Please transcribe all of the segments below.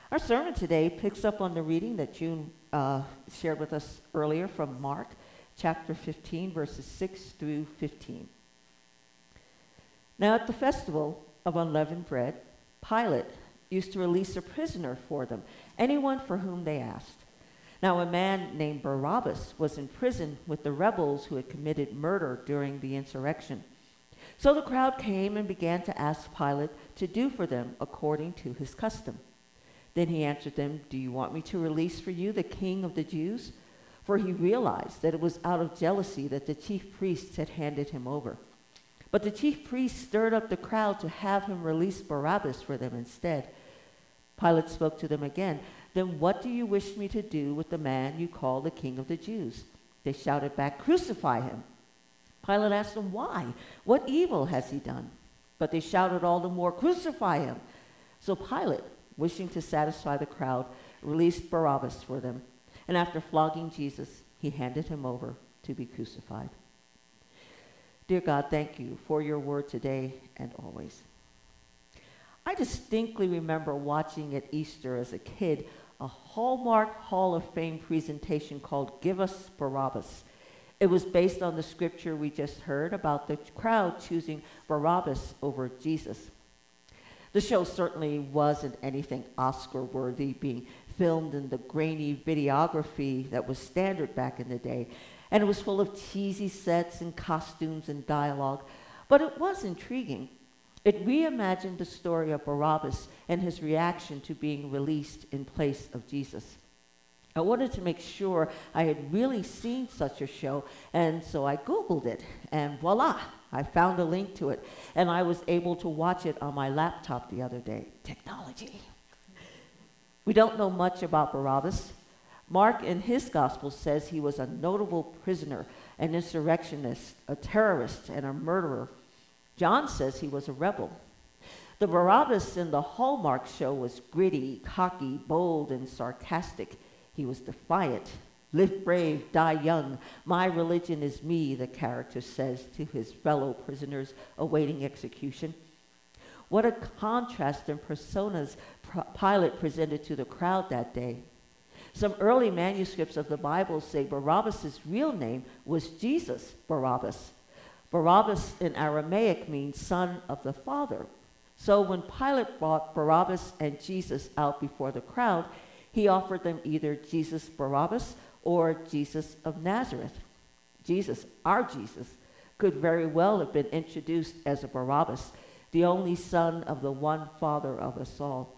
Our sermon today picks up on the reading that June shared with us earlier from Mark chapter 15, verses 6 through 15. Now at the festival of unleavened bread, Pilate used to release a prisoner for them, anyone for whom they asked. Now a man named Barabbas was in prison with the rebels who had committed murder during the insurrection. So the crowd came and began to ask Pilate to do for them according to his custom. Then he answered them, "Do you want me to release for you the king of the Jews?" For he realized that it was out of jealousy that the chief priests had handed him over. But the chief priests stirred up the crowd to have him release Barabbas for them instead. Pilate spoke to them again. "Then what do you wish me to do with the man you call the king of the Jews?" They shouted back, "Crucify him." Pilate asked them, "Why? What evil has he done?" But they shouted all the more, "Crucify him." So Pilate, wishing to satisfy the crowd, released Barabbas for them. And after flogging Jesus, he handed him over to be crucified. Dear God, thank you for your word today and always. I distinctly remember watching at Easter as a kid a Hallmark Hall of Fame presentation called Give Us Barabbas. It was based on the scripture we just heard about the crowd choosing Barabbas over Jesus. The show certainly wasn't anything Oscar-worthy, being filmed in the grainy videography that was standard back in the day, and it was full of cheesy sets and costumes and dialogue, but it was intriguing. It reimagined the story of Barabbas and his reaction to being released in place of Jesus. I wanted to make sure I had really seen such a show, and so I Googled it, and voila, I found a link to it, and I was able to watch it on my laptop the other day. Technology. We don't know much about Barabbas. Mark in his gospel says he was a notable prisoner, an insurrectionist, a terrorist, and a murderer. John says he was a rebel. The Barabbas in the Hallmark show was gritty, cocky, bold, and sarcastic. He was defiant. "Live brave, die young. My religion is me," the character says to his fellow prisoners awaiting execution. What a contrast in personas Pilate presented to the crowd that day. Some early manuscripts of the Bible say Barabbas' real name was Jesus Barabbas. Barabbas in Aramaic means son of the Father. So when Pilate brought Barabbas and Jesus out before the crowd, he offered them either Jesus Barabbas or Jesus of Nazareth. Jesus, our Jesus, could very well have been introduced as a Barabbas, the only son of the one Father of us all.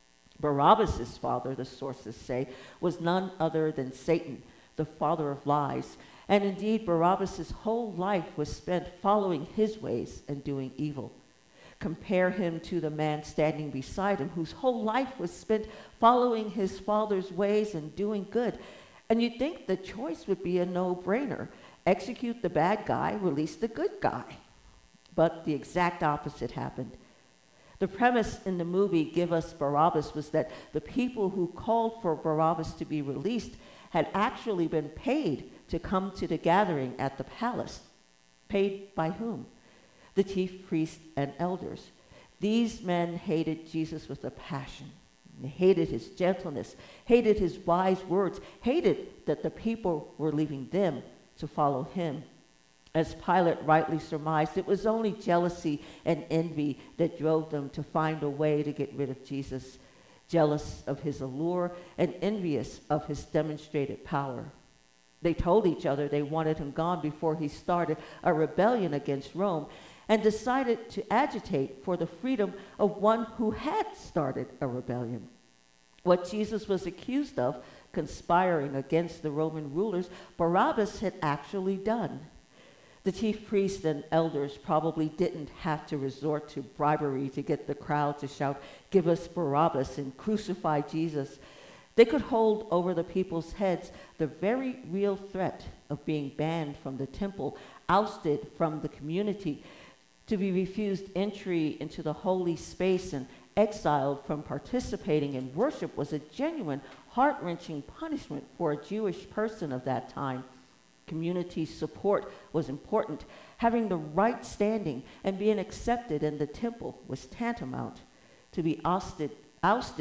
Barabbas' father, the sources say, was none other than Satan, the father of lies. And indeed, Barabbas' whole life was spent following his ways and doing evil. Compare him to the man standing beside him, whose whole life was spent following his father's ways and doing good. And you'd think the choice would be a no-brainer. Execute the bad guy, release the good guy. But the exact opposite happened. The premise in the movie Give Us Barabbas was that the people who called for Barabbas to be released had actually been paid to come to the gathering at the palace. Paid by whom? The chief priests and elders. These men hated Jesus with a passion. They hated his gentleness, hated his wise words, hated that the people were leaving them to follow him. As Pilate rightly surmised, it was only jealousy and envy that drove them to find a way to get rid of Jesus, jealous of his allure and envious of his demonstrated power. They told each other they wanted him gone before he started a rebellion against Rome, and decided to agitate for the freedom of one who had started a rebellion. What Jesus was accused of, conspiring against the Roman rulers, Barabbas had actually done. The chief priests and elders probably didn't have to resort to bribery to get the crowd to shout, "Give us Barabbas," and "Crucify Jesus." They could hold over the people's heads the very real threat of being banned from the temple, ousted from the community, to be refused entry into the holy space and exiled from participating in worship was a genuine, heart-wrenching punishment for a Jewish person of that time. Community support was important. Having the right standing and being accepted in the temple was tantamount. To be ousted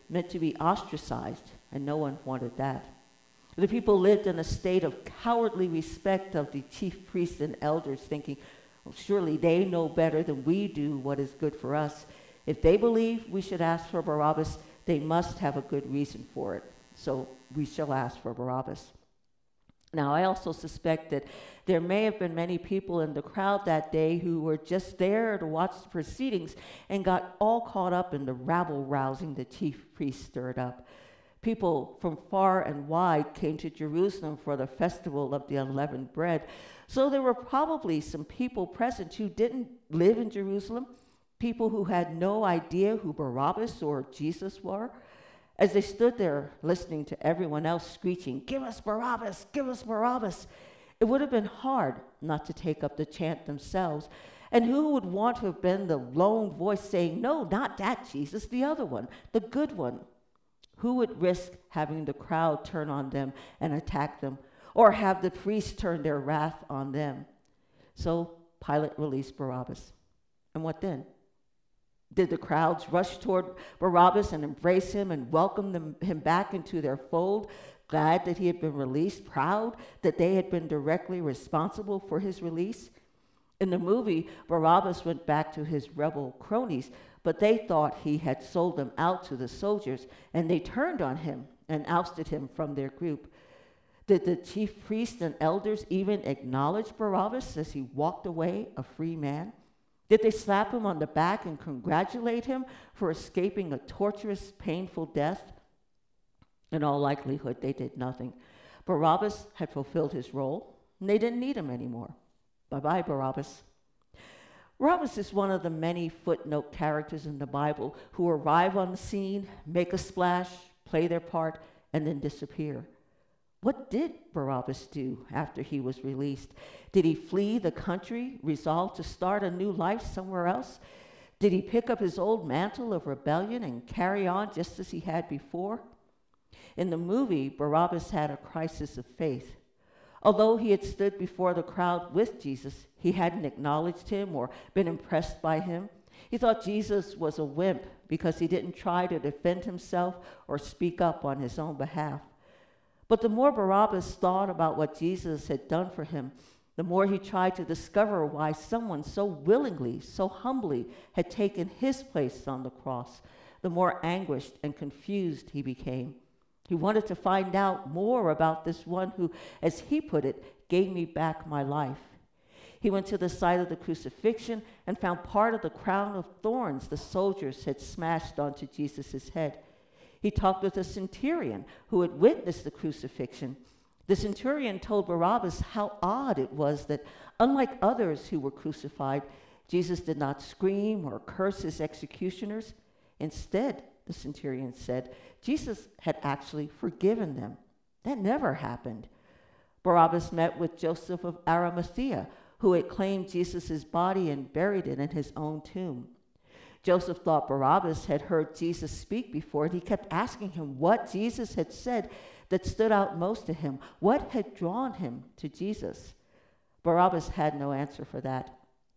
meant to be ostracized, and no one wanted that. The people lived in a state of cowardly respect of the chief priests and elders, thinking, well, surely they know better than we do what is good for us. If they believe we should ask for Barabbas, they must have a good reason for it. So we shall ask for Barabbas. Now, I also suspect that there may have been many people in the crowd that day who were just there to watch the proceedings and got all caught up in the rabble-rousing the chief priest stirred up. People from far and wide came to Jerusalem for the festival of the unleavened bread. So there were probably some people present who didn't live in Jerusalem, people who had no idea who Barabbas or Jesus were. As they stood there listening to everyone else screeching, "Give us Barabbas, give us Barabbas," it would have been hard not to take up the chant themselves. And who would want to have been the lone voice saying, "No, not that Jesus, the other one, the good one"? Who would risk having the crowd turn on them and attack them, or have the priests turn their wrath on them? So Pilate released Barabbas. And what then? Did the crowds rush toward Barabbas and embrace him and welcome him back into their fold, glad that he had been released, proud that they had been directly responsible for his release? In the movie, Barabbas went back to his rebel cronies, but they thought he had sold them out to the soldiers, and they turned on him and ousted him from their group. Did the chief priests and elders even acknowledge Barabbas as he walked away a free man? Did they slap him on the back and congratulate him for escaping a torturous, painful death? In all likelihood, they did nothing. Barabbas had fulfilled his role, and they didn't need him anymore. Bye-bye, Barabbas. Barabbas is one of the many footnote characters in the Bible who arrive on the scene, make a splash, play their part, and then disappear. What did Barabbas do after he was released? Did he flee the country, resolved to start a new life somewhere else? Did he pick up his old mantle of rebellion and carry on just as he had before? In the movie, Barabbas had a crisis of faith. Although he had stood before the crowd with Jesus, he hadn't acknowledged him or been impressed by him. He thought Jesus was a wimp because he didn't try to defend himself or speak up on his own behalf. But the more Barabbas thought about what Jesus had done for him, the more he tried to discover why someone so willingly, so humbly had taken his place on the cross, the more anguished and confused he became. He wanted to find out more about this one who, as he put it, gave me back my life. He went to the site of the crucifixion and found part of the crown of thorns the soldiers had smashed onto Jesus' head. He talked with a centurion who had witnessed the crucifixion. The centurion told Barabbas how odd it was that, unlike others who were crucified, Jesus did not scream or curse his executioners. Instead, the centurion said, Jesus had actually forgiven them. That never happened. Barabbas met with Joseph of Arimathea, who had claimed Jesus' body and buried it in his own tomb. Joseph thought Barabbas had heard Jesus speak before, and he kept asking him what Jesus had said that stood out most to him. What had drawn him to Jesus? Barabbas had no answer for that.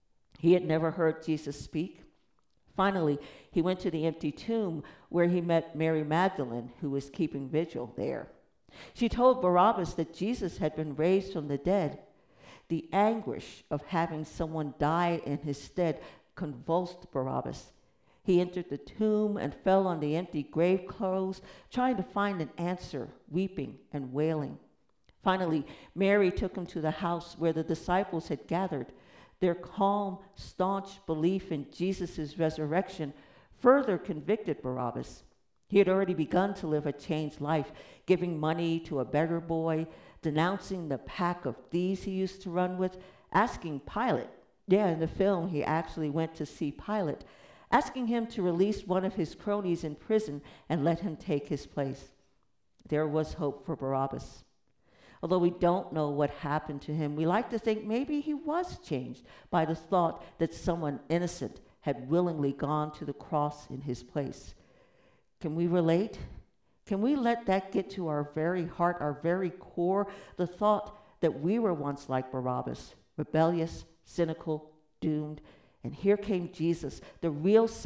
He had never heard Jesus speak. Finally, he went to the empty tomb where he met Mary Magdalene, who was keeping vigil there. She told Barabbas that Jesus had been raised from the dead. The anguish of having someone die in his stead convulsed Barabbas. He entered the tomb and fell on the empty grave clothes, trying to find an answer, weeping and wailing. Finally, Mary took him to the house where the disciples had gathered. Their calm, staunch belief in Jesus' resurrection further convicted Barabbas. He had already begun to live a changed life, giving money to a beggar boy, denouncing the pack of thieves he used to run with, asking Pilate. Yeah, in the film, he actually went to see Pilate, asking him to release one of his cronies in prison and let him take his place. There was hope for Barabbas. Although we don't know what happened to him, we like to think maybe he was changed by the thought that someone innocent had willingly gone to the cross in his place. Can we relate? Can we let that get to our very heart, our very core, the thought that we were once like Barabbas, rebellious, cynical, doomed, and here came Jesus, the real Son,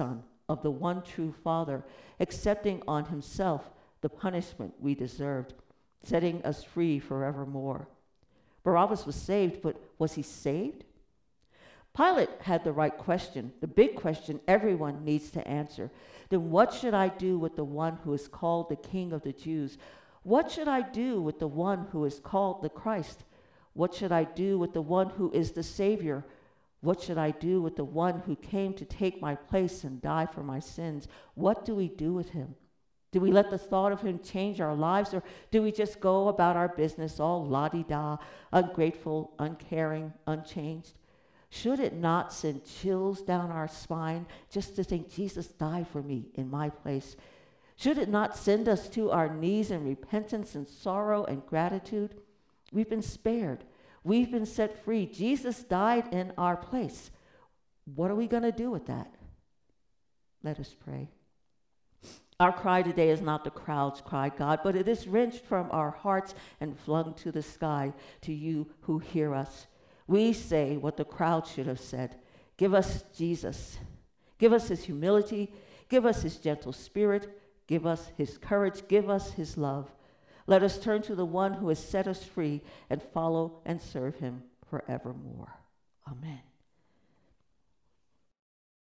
of the one true Father, accepting on himself the punishment we deserved, setting us free forevermore. Barabbas was saved, but was he saved? Pilate had the right question, the big question everyone needs to answer. Then what should I do with the one who is called the King of the Jews? What should I do with the one who is called the Christ? What should I do with the one who is the Savior? What should I do with the one who came to take my place and die for my sins? What do we do with him? Do we let the thought of him change our lives, or do we just go about our business all la-di-da, ungrateful, uncaring, unchanged? Should it not send chills down our spine just to think Jesus died for me in my place? Should it not send us to our knees in repentance and sorrow and gratitude? We've been spared. We've been set free. Jesus died in our place. What are we going to do with that? Let us pray. Our cry today is not the crowd's cry, God, but it is wrenched from our hearts and flung to the sky, to you who hear us. We say what the crowd should have said. Give us Jesus. Give us his humility. Give us his gentle spirit. Give us his courage. Give us his love. Let us turn to the one who has set us free and follow and serve him forevermore. Amen.